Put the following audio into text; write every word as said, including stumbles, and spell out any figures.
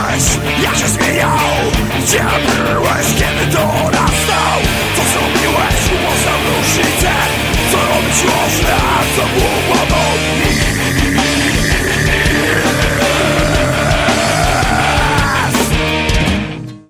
byłeś, jak się zmieniał? Gdzie byłeś, kiedy to nastał? Co zrobiłeś, upoznał różnicę? Co robić można?